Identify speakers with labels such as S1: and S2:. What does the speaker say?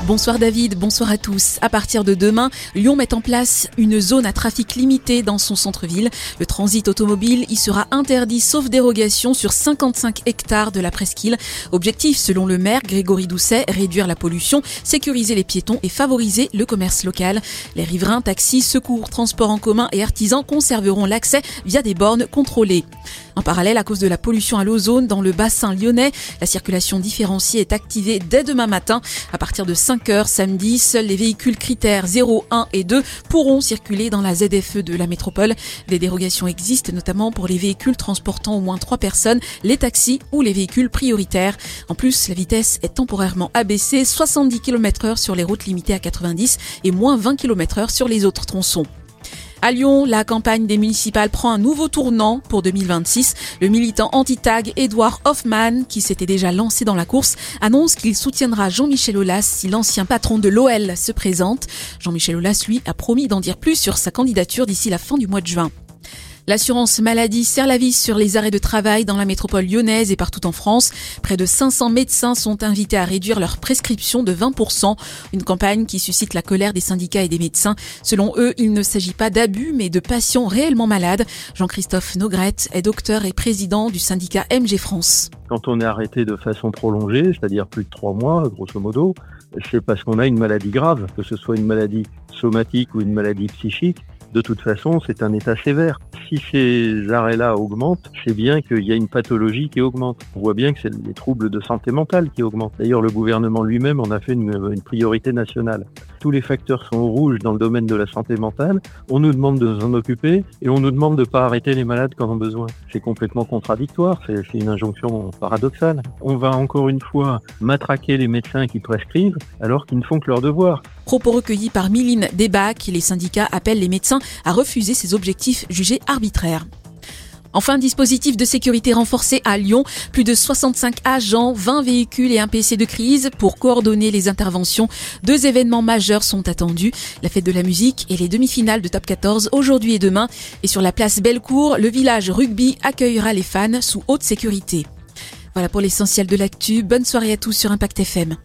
S1: Bonsoir David, bonsoir à tous. À partir de demain, Lyon met en place une zone à trafic limité dans son centre-ville. Le transit automobile y sera interdit sauf dérogation sur 55 hectares de la presqu'île. Objectif, selon le maire Grégory Doucet, réduire la pollution, sécuriser les piétons et favoriser le commerce local. Les riverains, taxis, secours, transports en commun et artisans conserveront l'accès via des bornes contrôlées. En parallèle, à cause de la pollution à l'ozone dans le bassin lyonnais, la circulation différenciée est activée dès demain matin. À partir de 5h samedi, seuls les véhicules critères 0, 1 et 2 pourront circuler dans la ZFE de la métropole. Des dérogations existent notamment pour les véhicules transportant au moins 3 personnes, les taxis ou les véhicules prioritaires. En plus, la vitesse est temporairement abaissée, 70 km/h sur les routes limitées à 90 et moins 20 km/h sur les autres tronçons. À Lyon, la campagne des municipales prend un nouveau tournant pour 2026. Le militant anti-tag Édouard Hoffmann, qui s'était déjà lancé dans la course, annonce qu'il soutiendra Jean-Michel Aulas si l'ancien patron de l'OL se présente. Jean-Michel Aulas, lui, a promis d'en dire plus sur sa candidature d'ici la fin du mois de juin. L'assurance maladie serre la vis sur les arrêts de travail dans la métropole lyonnaise et partout en France. Près de 500 médecins sont invités à réduire leurs prescriptions de 20%. Une campagne qui suscite la colère des syndicats et des médecins. Selon eux, il ne s'agit pas d'abus, mais de patients réellement malades. Jean-Christophe Nogrette est docteur et président du syndicat MG France.
S2: Quand on est arrêté de façon prolongée, c'est-à-dire plus de 3 mois, grosso modo, c'est parce qu'on a une maladie grave, que ce soit une maladie somatique ou une maladie psychique. De toute façon, c'est un état sévère. Si ces arrêts-là augmentent, c'est bien qu'il y a une pathologie qui augmente. On voit bien que c'est les troubles de santé mentale qui augmentent. D'ailleurs, le gouvernement lui-même en a fait une priorité nationale. Tous les facteurs sont au rouge dans le domaine de la santé mentale. On nous demande de nous en occuper et on nous demande de ne pas arrêter les malades quand on a besoin. C'est complètement contradictoire, c'est une injonction paradoxale. On va encore une fois matraquer les médecins qui prescrivent alors qu'ils ne font que leur devoir.
S1: Propos recueillis par Miline Debac, les syndicats appellent les médecins à refuser ces objectifs jugés arbitraires. Enfin, dispositif de sécurité renforcé à Lyon. Plus de 65 agents, 20 véhicules et un PC de crise pour coordonner les interventions. 2 événements majeurs sont attendus. La fête de la musique et les demi-finales de Top 14 aujourd'hui et demain. Et sur la place Bellecour, le village rugby accueillera les fans sous haute sécurité. Voilà pour l'essentiel de l'actu. Bonne soirée à tous sur Impact FM.